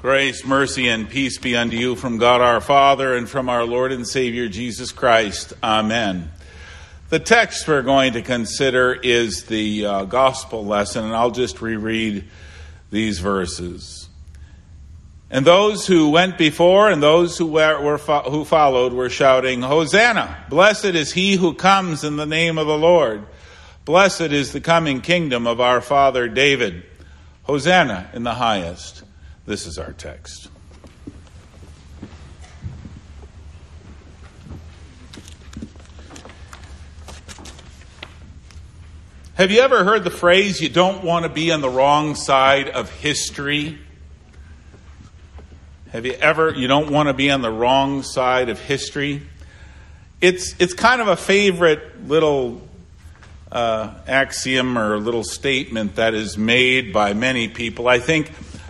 Grace, mercy, and peace be unto you from God our Father and from our Lord and Savior Jesus Christ. Amen. The text we're going to consider is the gospel lesson, and I'll just reread these verses. And those who went before and those who followed were shouting, Hosanna! Blessed is he who comes in the name of the Lord. Blessed is the coming kingdom of our father David. Hosanna in the highest. This is our text. Have you ever heard the phrase, you don't want to be on the wrong side of history? You don't want to be on the wrong side of history? It's kind of a favorite little axiom or a little statement that is made by many people. I think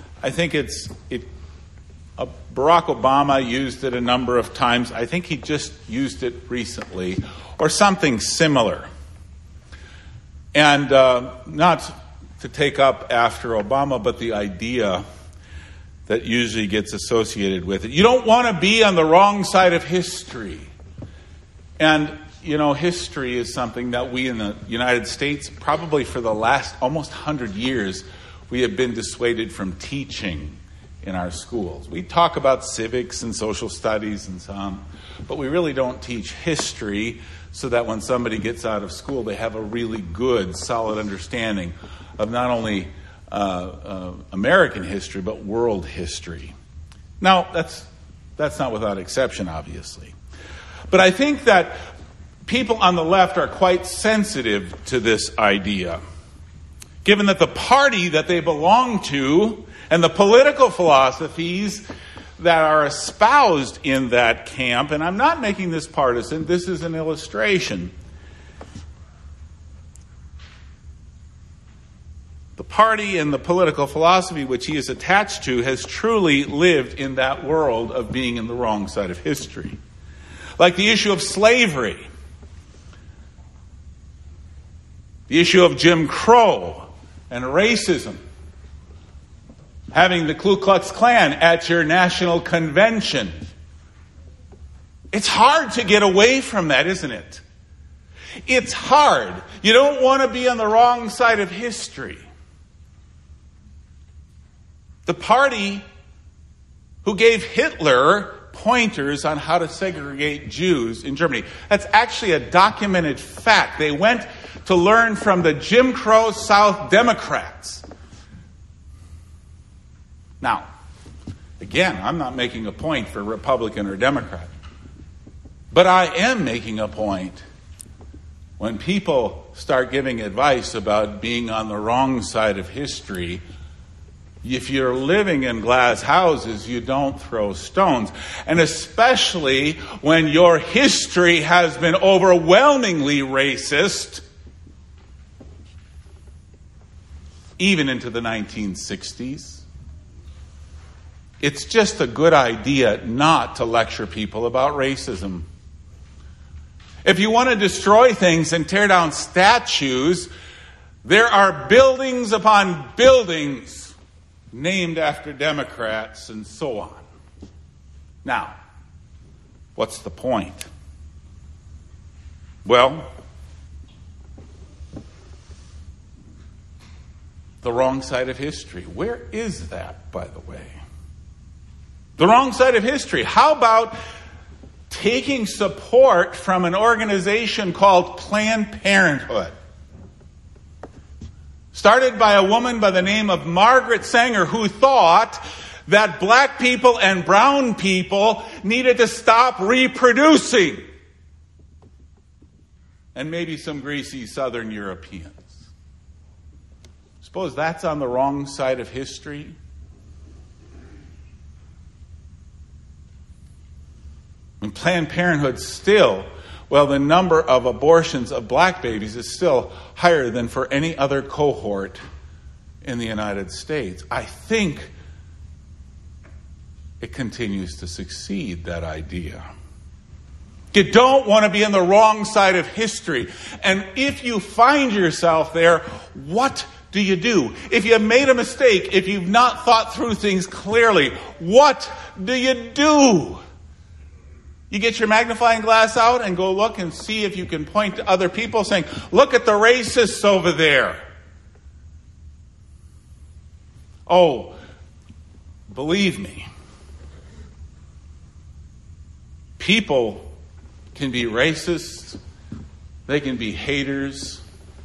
Barack Obama used it a number of times. I think he just used it recently, or something similar. And not to take up after Obama, but the idea that usually gets associated with it. You don't want to be on the wrong side of history. And, history is something that we in the United States, probably for the last almost 100 years, we have been dissuaded from teaching in our schools. We talk about civics and social studies and so on, but we really don't teach history so that when somebody gets out of school, they have a really good, solid understanding of not only American history, but world history. Now, that's not without exception, obviously. But I think that people on the left are quite sensitive to this idea, given that the party that they belong to and the political philosophies that are espoused in that camp, and I'm not making this partisan, this is an illustration. The party and the political philosophy which he is attached to has truly lived in that world of being in the wrong side of history. Like the issue of slavery, the issue of Jim Crow and racism, having the Ku Klux Klan at your national convention. It's hard to get away from that, isn't it? It's hard. You don't want to be on the wrong side of history. The party who gave Hitler pointers on how to segregate Jews in Germany. That's actually a documented fact. They went to learn from the Jim Crow South Democrats. Now, again, I'm not making a point for Republican or Democrat. But I am making a point when people start giving advice about being on the wrong side of history. If you're living in glass houses, you don't throw stones. And especially when your history has been overwhelmingly racist, even into the 1960s. It's just a good idea not to lecture people about racism. If you want to destroy things and tear down statues, there are buildings upon buildings named after Democrats and so on. Now, what's the point? Well, the wrong side of history. Where is that, by the way? The wrong side of history. How about taking support from an organization called Planned Parenthood? Started by a woman by the name of Margaret Sanger, who thought that black people and brown people needed to stop reproducing. And maybe some greasy Southern Europeans. Suppose that's on the wrong side of history? And Planned Parenthood still, the number of abortions of black babies is still higher than for any other cohort in the United States. I think it continues to succeed, that idea. You don't want to be on the wrong side of history. And if you find yourself there, what do you do? If you have made a mistake, if you've not thought through things clearly, what do you do? You get your magnifying glass out and go look and see if you can point to other people saying, look at the racists over there. Oh, believe me, people can be racist, they can be haters,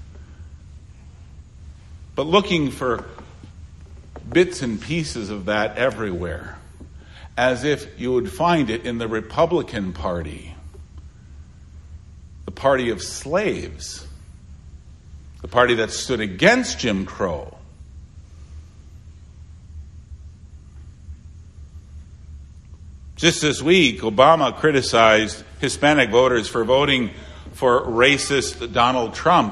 but looking for bits and pieces of that everywhere, as if you would find it in the Republican Party, the party of slaves, the party that stood against Jim Crow. Just this week, Obama criticized Hispanic voters for voting for racist Donald Trump.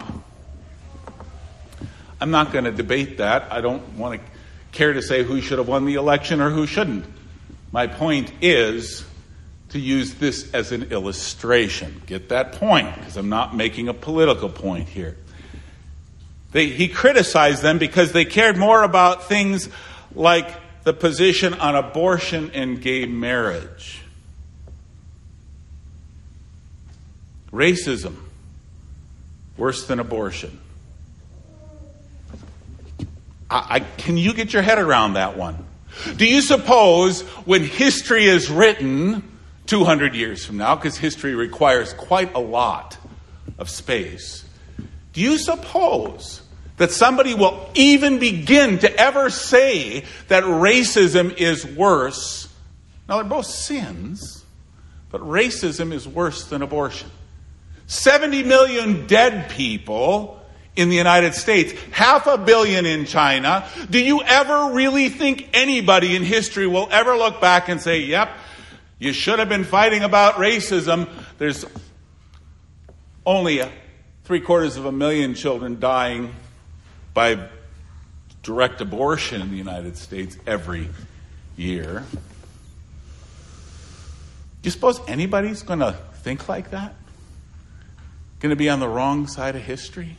I'm not going to debate that. I don't want to care to say who should have won the election or who shouldn't. My point is to use this as an illustration. Get that point, because I'm not making a political point here. He criticized them because they cared more about things like the position on abortion and gay marriage. Racism, worse than abortion. Can you get your head around that one? Do you suppose when history is written 200 years from now, because history requires quite a lot of space, do you suppose that somebody will even begin to ever say that racism is worse? Now, they're both sins, but racism is worse than abortion. 70 million dead people in the United States, 500 million in China. Do you ever really think anybody in history will ever look back and say, yep, you should have been fighting about racism? There's only 750,000 children dying by direct abortion in the United States every year. Do you suppose anybody's going to think like that? Going to be on the wrong side of history?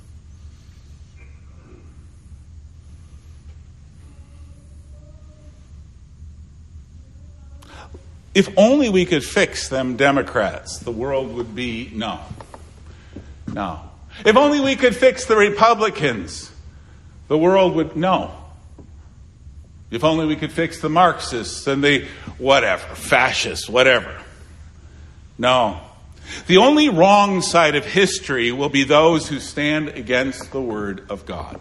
If only we could fix them Democrats, the world would be no. If only we could fix the Republicans, the world would no. If only we could fix the Marxists and the fascists, whatever. No. The only wrong side of history will be those who stand against the Word of God.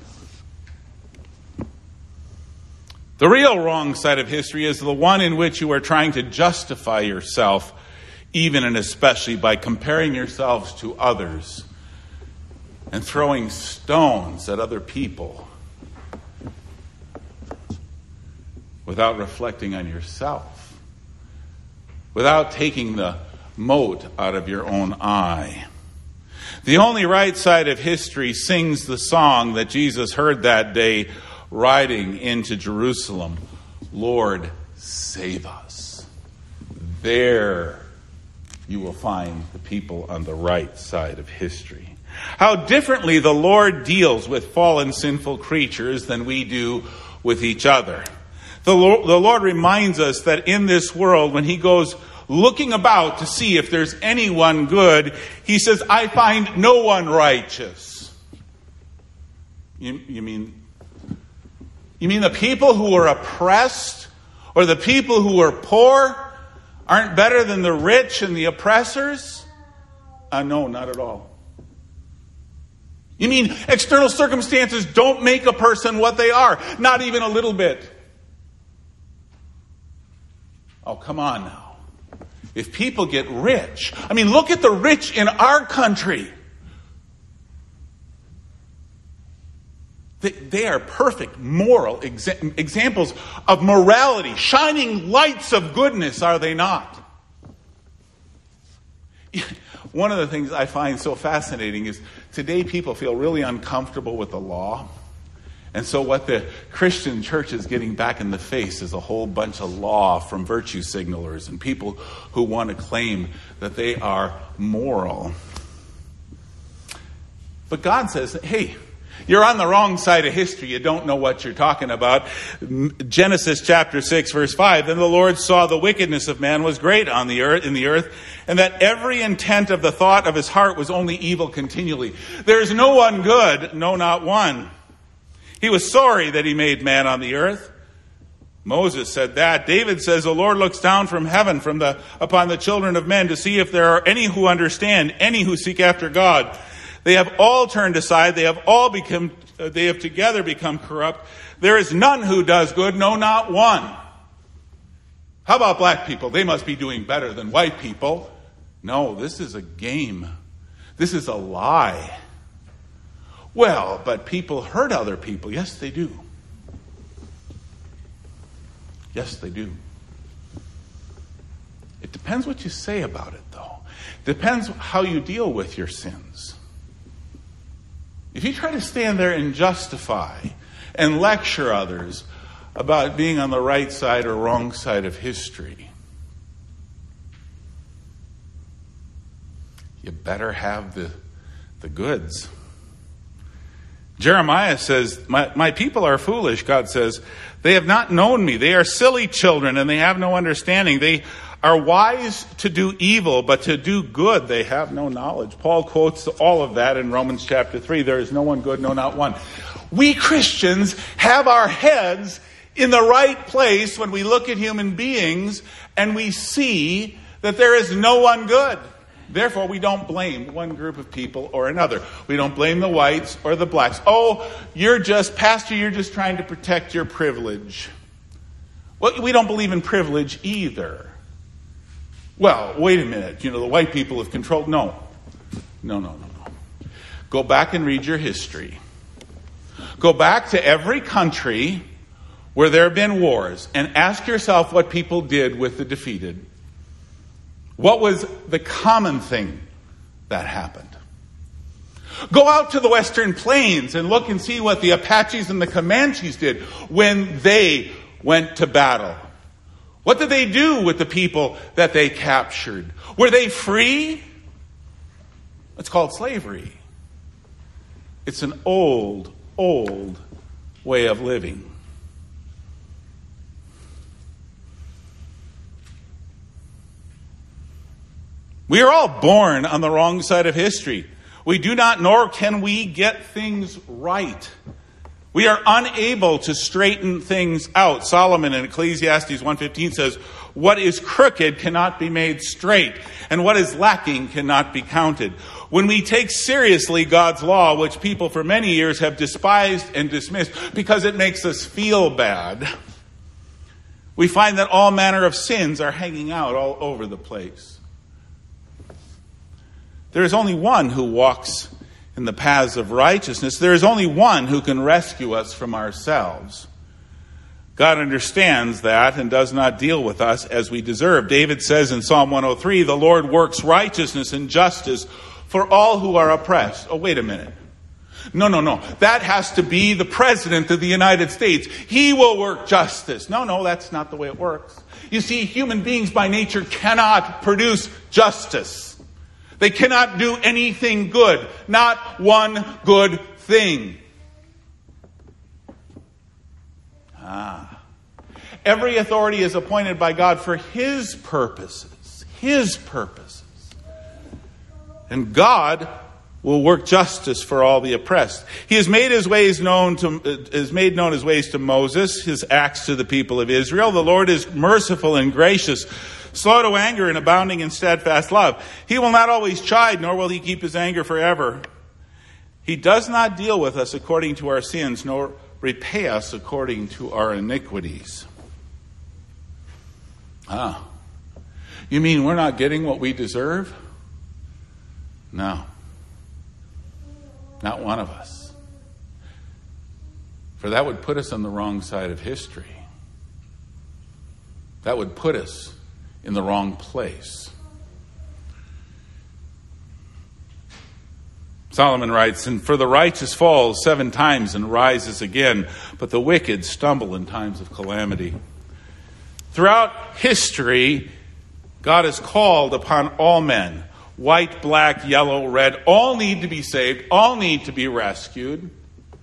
The real wrong side of history is the one in which you are trying to justify yourself, even and especially by comparing yourselves to others and throwing stones at other people without reflecting on yourself, without taking the mote out of your own eye. The only right side of history sings the song that Jesus heard that day riding into Jerusalem, Lord, save us. There you will find the people on the right side of history. How differently the Lord deals with fallen, sinful creatures than we do with each other. The Lord reminds us that in this world, when he goes looking about to see if there's anyone good, he says, I find no one righteous. You mean the people who are oppressed or the people who are poor aren't better than the rich and the oppressors? No, not at all. You mean external circumstances don't make a person what they are? Not even a little bit. Oh, come on now. If people get rich, look at the rich in our country. They are perfect moral examples of morality, shining lights of goodness, are they not? One of the things I find so fascinating is today people feel really uncomfortable with the law. And so what the Christian church is getting back in the face is a whole bunch of law from virtue signalers and people who want to claim that they are moral. But God says, hey, You're on the wrong side of history. You don't know what you're talking about. Genesis chapter 6, verse 5, then the Lord saw the wickedness of man was great in the earth, and that every intent of the thought of his heart was only evil continually. There is no one good, no, not one. He was sorry that he made man on the earth. Moses said that. David says, the Lord looks down from heaven upon the children of men to see if there are any who understand, any who seek after God. They have all turned aside. They have together become corrupt. There is none who does good, no, not one. How about black people? They must be doing better than white people. No, this is a game. This is a lie. Well, but people hurt other people. Yes, they do. Yes, they do. It depends what you say about it, though. It depends how you deal with your sins. If you try to stand there and justify and lecture others about being on the right side or wrong side of history, you better have the goods. Jeremiah says, my people are foolish, God says. They have not known me. They are silly children and they have no understanding. They are wise to do evil, but to do good they have no knowledge. Paul quotes all of that in Romans chapter 3. There is no one good, no, not one. We Christians have our heads in the right place when we look at human beings and we see that there is no one good. Therefore, we don't blame one group of people or another. We don't blame the whites or the blacks. Oh, Pastor, you're just trying to protect your privilege. Well, we don't believe in privilege either. Well, wait a minute. The white people have controlled. No. Go back and read your history. Go back to every country where there have been wars and ask yourself what people did with the defeated. What was the common thing that happened? Go out to the Western Plains and look and see what the Apaches and the Comanches did when they went to battle. What did they do with the people that they captured? Were they free? It's called slavery. It's an old way of living. We are all born on the wrong side of history. We do not, nor can we get things right. We are unable to straighten things out. Solomon in Ecclesiastes 1:15 says, what is crooked cannot be made straight, and what is lacking cannot be counted. When we take seriously God's law, which people for many years have despised and dismissed because it makes us feel bad, we find that all manner of sins are hanging out all over the place. There is only one who walks in the paths of righteousness. There is only one who can rescue us from ourselves. God understands that and does not deal with us as we deserve. David says in Psalm 103, the Lord works righteousness and justice for all who are oppressed. Oh, wait a minute. No. That has to be the President of the United States. He will work justice. No, that's not the way it works. You see, human beings by nature cannot produce justice. They cannot do anything good. Not one good thing. Every authority is appointed by God for His purposes. His purposes. And God will work justice for all the oppressed. He has made his ways known his ways to Moses, his acts to the people of Israel. The Lord is merciful and gracious, slow to anger and abounding in steadfast love. He will not always chide, nor will he keep his anger forever. He does not deal with us according to our sins, nor repay us according to our iniquities. You mean we're not getting what we deserve? No. Not one of us. For that would put us on the wrong side of history. That would put us in the wrong place. Solomon writes, and for the righteous falls 7 times and rises again, but the wicked stumble in times of calamity. Throughout history, God has called upon all men, white, black, yellow, red, all need to be saved, all need to be rescued.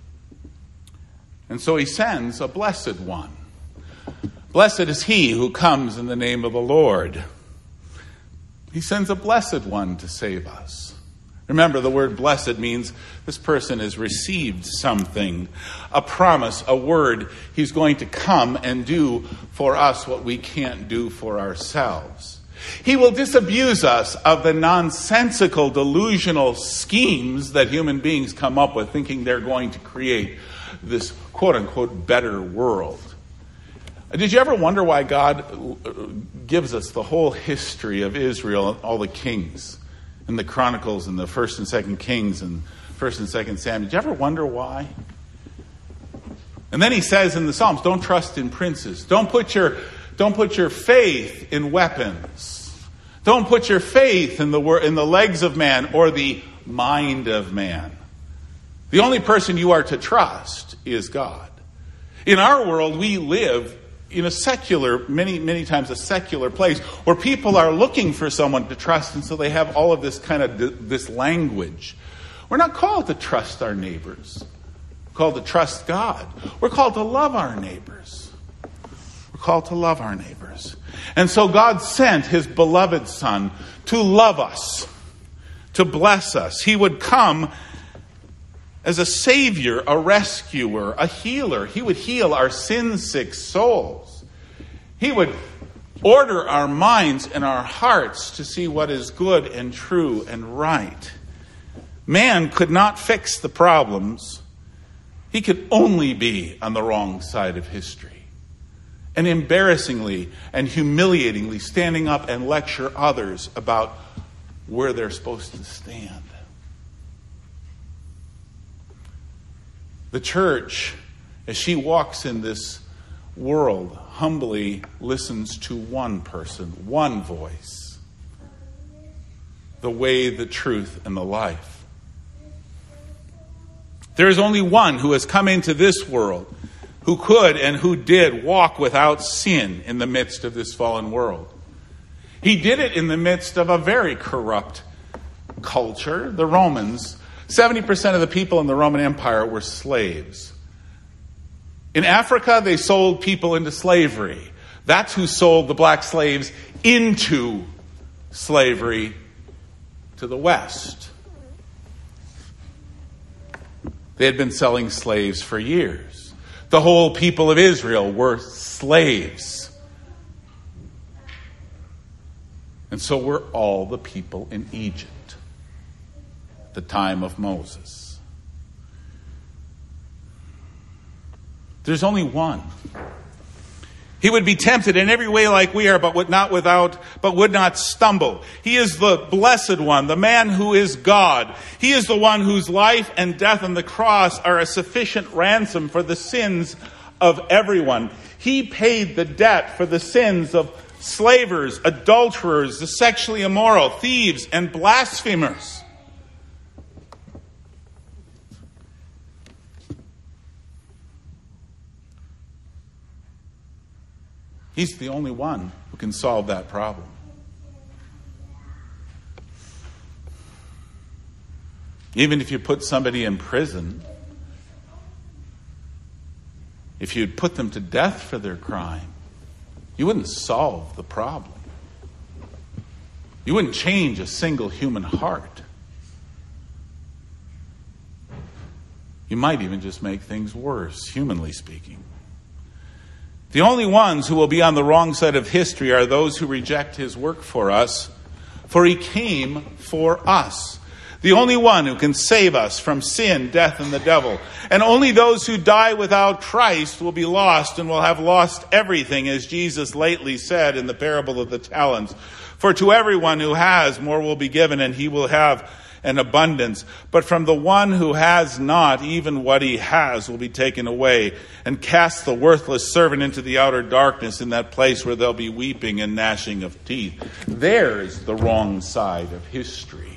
And so he sends a blessed one. Blessed is he who comes in the name of the Lord. He sends a blessed one to save us. Remember, the word blessed means this person has received something, a promise, a word. He's going to come and do for us what we can't do for ourselves. He will disabuse us of the nonsensical, delusional schemes that human beings come up with, thinking they're going to create this quote-unquote better world. Did you ever wonder why God gives us the whole history of Israel, all the kings, and the Chronicles, and the 1st and 2nd Kings, and 1st and 2nd Samuel? Did you ever wonder why? And then he says in the Psalms, don't trust in princes. Don't put your faith in weapons. Don't put your faith in the legs of man or the mind of man. The only person you are to trust is God. In our world, we live in a secular, many times a secular place where people are looking for someone to trust, and so they have all of this kind of this language. We're not called to trust our neighbors. We're called to trust God. We're called to love our neighbors. We're called to love our neighbors. And so God sent his beloved Son to love us, to bless us. He would come as a savior, a rescuer, a healer. He would heal our sin-sick souls. He would order our minds and our hearts to see what is good and true and right. Man could not fix the problems. He could only be on the wrong side of history. And embarrassingly and humiliatingly standing up and lecture others about where they're supposed to stand. The church, as she walks in this world, humbly listens to one person, one voice. The way, the truth, and the life. There is only one who has come into this world, who could and who did walk without sin in the midst of this fallen world. He did it in the midst of a very corrupt culture, the Romans. 70% of the people in the Roman Empire were slaves. In Africa, they sold people into slavery. That's who sold the black slaves into slavery to the West. They had been selling slaves for years. The whole people of Israel were slaves. And so were all the people in Egypt. The time of Moses. There's only one. He would be tempted in every way like we are, but would not stumble. He is the blessed one, the man who is God. He is the one whose life and death on the cross are a sufficient ransom for the sins of everyone. He paid the debt for the sins of slavers, adulterers, the sexually immoral, thieves, and blasphemers. He's the only one who can solve that problem. Even if you put somebody in prison, if you'd put them to death for their crime, you wouldn't solve the problem. You wouldn't change a single human heart. You might even just make things worse, humanly speaking. The only ones who will be on the wrong side of history are those who reject his work for us, for he came for us. The only one who can save us from sin, death, and the devil. And only those who die without Christ will be lost and will have lost everything, as Jesus lately said in the parable of the talents. For to everyone who has, more will be given, and he will have an abundance. But from the one who has not, even what he has will be taken away. And cast the worthless servant into the outer darkness, in that place where there'll be weeping and gnashing of teeth. There's the wrong side of history.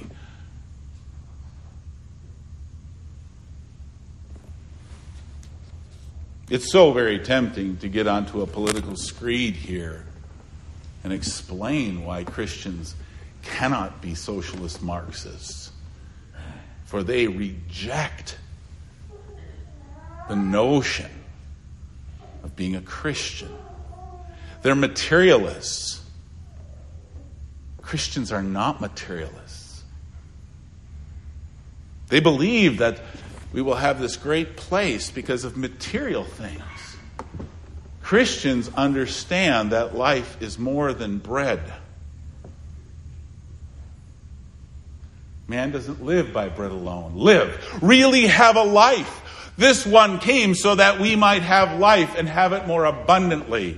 It's so very tempting to get onto a political screed here and explain why Christians cannot be socialist Marxists, for they reject the notion being a Christian. They're materialists. Christians are not materialists. They believe that we will have this great place because of material things. Christians understand that life is more than bread. Man doesn't live by bread alone. Really have a life. This one came so that we might have life and have it more abundantly.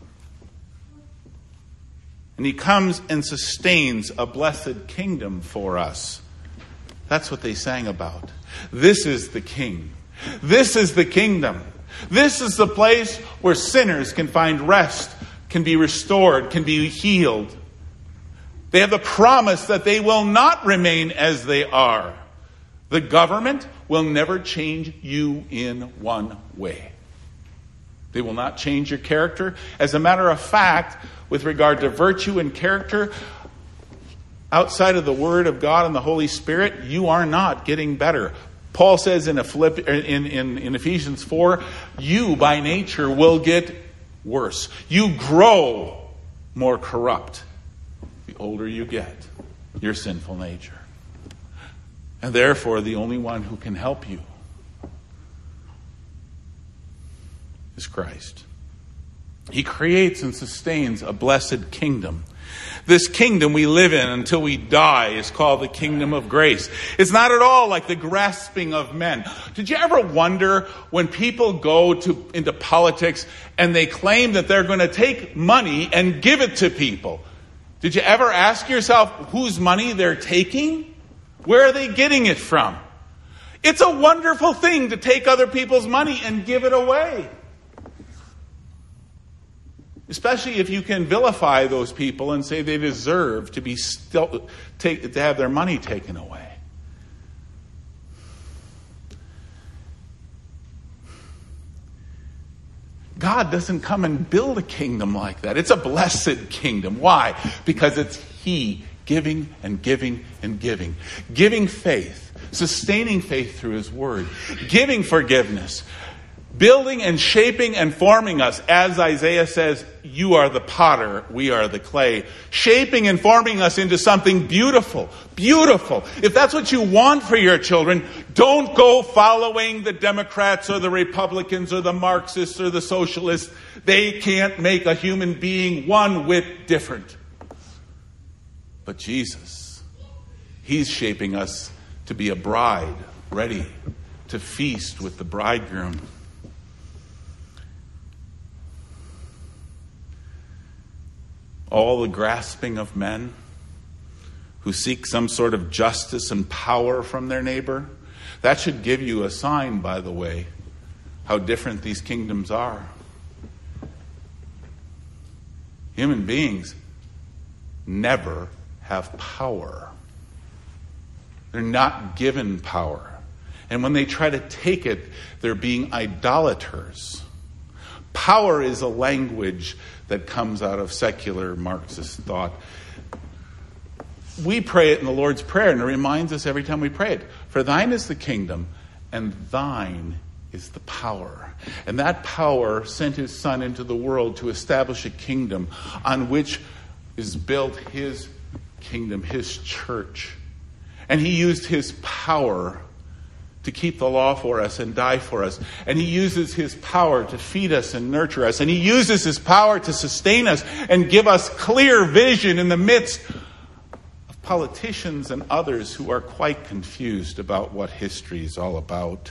And he comes and sustains a blessed kingdom for us. That's what they sang about. This is the King. This is the kingdom. This is the place where sinners can find rest, can be restored, can be healed. They have the promise that they will not remain as they are. The government will never change you in one way. They will not change your character. As a matter of fact, with regard to virtue and character, outside of the Word of God and the Holy Spirit, you are not getting better. Paul says in Ephesians 4, you by nature will get worse. You grow more corrupt the older you get, your sinful nature. And therefore, the only one who can help you is Christ. He creates and sustains a blessed kingdom. This kingdom we live in until we die is called the kingdom of grace. It's not at all like the grasping of men. Did you ever wonder when people go into politics and they claim that they're going to take money and give it to people? Did you ever ask yourself whose money they're taking? Where are they getting it from? It's a wonderful thing to take other people's money and give it away. Especially if you can vilify those people and say they deserve to have their money taken away. God doesn't come and build a kingdom like that. It's a blessed kingdom. Why? Because it's He giving and giving and giving. Giving faith, sustaining faith through His Word, giving forgiveness, building and shaping and forming us. As Isaiah says, you are the potter, we are the clay. Shaping and forming us into something beautiful. Beautiful. If that's what you want for your children, don't go following the Democrats or the Republicans or the Marxists or the Socialists. They can't make a human being one whit different. But Jesus, He's shaping us to be a bride ready to feast with the bridegroom. All the grasping of men who seek some sort of justice and power from their neighbor, that should give you a sign, by the way, how different these kingdoms are. Human beings never have power. They're not given power. And when they try to take it, they're being idolaters. Power is a language that comes out of secular Marxist thought. We pray it in the Lord's Prayer, and it reminds us every time we pray it. For thine is the kingdom, and thine is the power. And that power sent His Son into the world to establish a kingdom on which is built His kingdom, His church. And He used His power to keep the law for us and die for us. And He uses His power to feed us and nurture us. And He uses His power to sustain us and give us clear vision in the midst of politicians and others who are quite confused about what history is all about.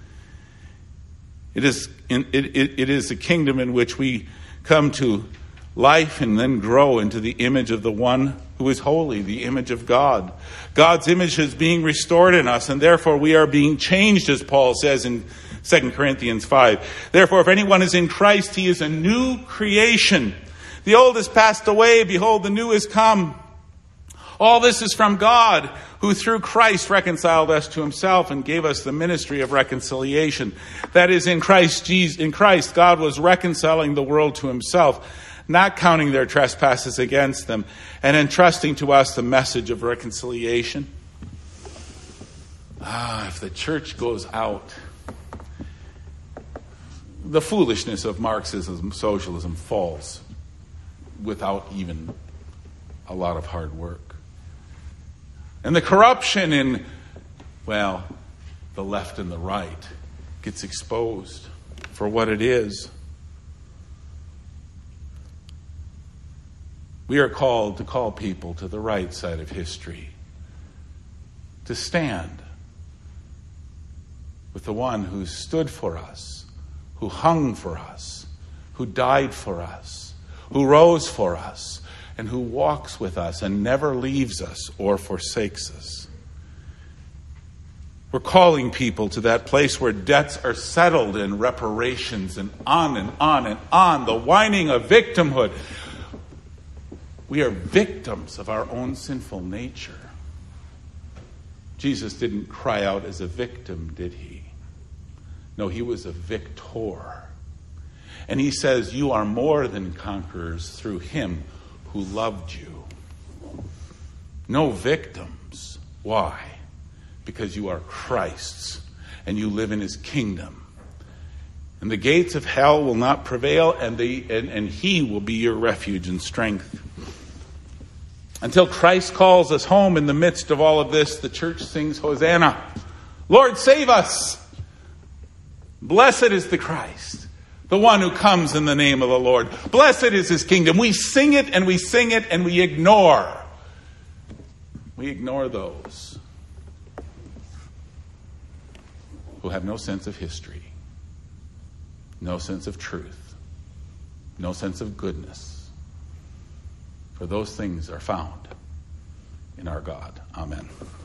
It is a kingdom in which we come to life and then grow into the image of the one who is holy, the image of God. God's image is being restored in us, and therefore we are being changed, as Paul says in 2 Corinthians 5. Therefore, if anyone is in Christ, he is a new creation. The old has passed away, behold, the new is come. All this is from God, who through Christ reconciled us to Himself and gave us the ministry of reconciliation. That is, in Christ, God was reconciling the world to Himself, not counting their trespasses against them, and entrusting to us the message of reconciliation. If the church goes out the foolishness of Marxism, socialism falls without even a lot of hard work. And the corruption in, well, the left and the right gets exposed for what it is. We are called to call people to the right side of history, to stand with the one who stood for us, who hung for us, who died for us, who rose for us, and who walks with us and never leaves us or forsakes us. We're calling people to that place where debts are settled and reparations and on and on and on, the whining of victimhood. We are victims of our own sinful nature. Jesus didn't cry out as a victim, did he? No, he was a victor. And he says, you are more than conquerors through him who loved you. No victims. Why? Because you are Christ's and you live in his kingdom. And the gates of hell will not prevail, and he will be your refuge and strength. Until Christ calls us home in the midst of all of this, the church sings Hosanna. Lord, save us. Blessed is the Christ, the one who comes in the name of the Lord. Blessed is his kingdom. We sing it and we sing it and we ignore. We ignore those who have no sense of history, no sense of truth, no sense of goodness. For those things are found in our God. Amen.